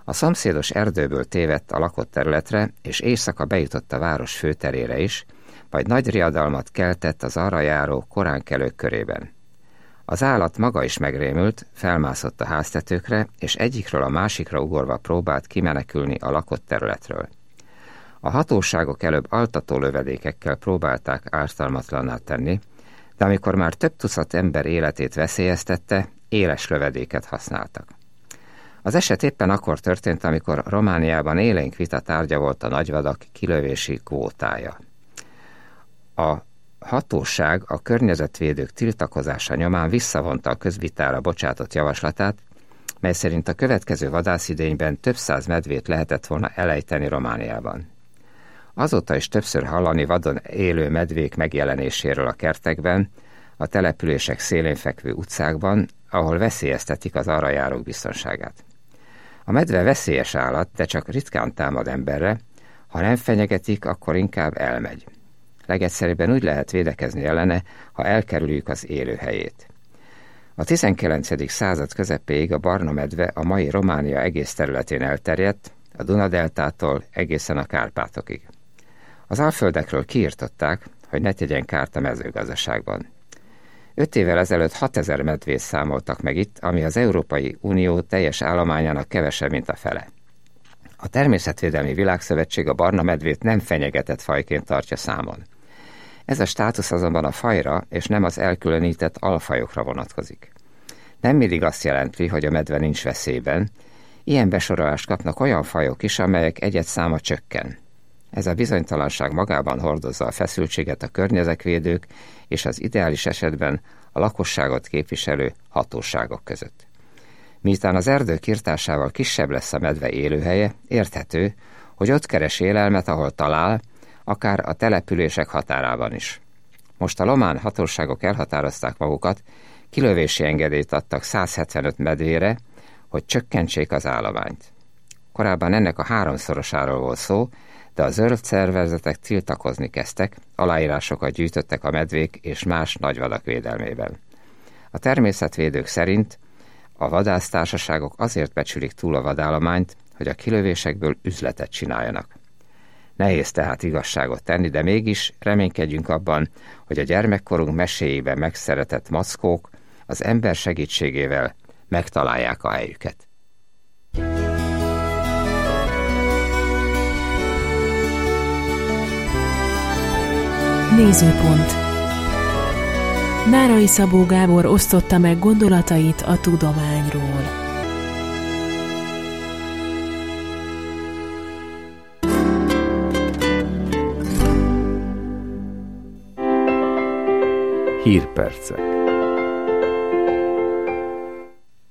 A szomszédos erdőből tévedt a lakott területre, és éjszaka bejutott a város főterére is, majd nagy riadalmat keltett az arra járó koránkelők körében. Az állat maga is megrémült, felmászott a háztetőkre, és egyikről a másikra ugorva próbált kimenekülni a lakott területről. A hatóságok előbb altató lövedékekkel próbálták ártalmatlanná tenni, de amikor már több tucat ember életét veszélyeztette, éles lövedéket használtak. Az eset éppen akkor történt, amikor Romániában élénk vita tárgya volt a nagyvadak kilövési kvótája. A hatóság a környezetvédők tiltakozása nyomán visszavonta a közvitára bocsátott javaslatát, mely szerint a következő vadászidényben több száz medvét lehetett volna elejteni Romániában. Azóta is többször hallani vadon élő medvék megjelenéséről a kertekben, a települések szélén fekvő utcákban, ahol veszélyeztetik az arra járók biztonságát. A medve veszélyes állat, de csak ritkán támad emberre, ha nem fenyegetik, akkor inkább elmegy. Legegyszerűbben úgy lehet védekezni ellene, ha elkerüljük az élőhelyét. A 19. század közepéig a barna medve a mai Románia egész területén elterjedt, a Duna-deltától egészen a Kárpátokig. Az alföldekről kiirtották, hogy ne tegyen kárt a mezőgazdaságban. 5 évvel ezelőtt 6000 medvét számoltak meg itt, ami az Európai Unió teljes állományának kevesebb, mint a fele. A Természetvédelmi Világszövetség a barna medvét nem fenyegetett fajként tartja számon. Ez a státusz azonban a fajra és nem az elkülönített alfajokra vonatkozik. Nem mindig azt jelenti, hogy a medve nincs veszélyben, ilyen besorolást kapnak olyan fajok is, amelyek egyedszáma csökken. Ez a bizonytalanság magában hordozza a feszültséget a környezetvédők és az ideális esetben a lakosságot képviselő hatóságok között. Miután az erdők irtásával kisebb lesz a medve élőhelye, érthető, hogy ott keres élelmet, ahol talál, akár a települések határában is. Most a román hatóságok elhatározták magukat, kilövési engedélyt adtak 175 medvére, hogy csökkentsék az állományt. Korábban ennek a 3-szorosáról volt szó, de a zöld szervezetek tiltakozni kezdtek, aláírásokat gyűjtöttek a medvék és más nagyvadak védelmében. A természetvédők szerint a vadásztársaságok azért becsülik túl a vadállományt, hogy a kilövésekből üzletet csináljanak. Nehéz tehát igazságot tenni, de mégis reménykedjünk abban, hogy a gyermekkorunk meséjében megszeretett mackók az ember segítségével megtalálják a helyüket. Nézőpont. Nárai Szabó Gábor osztotta meg gondolatait a tudományról. Hírpercek.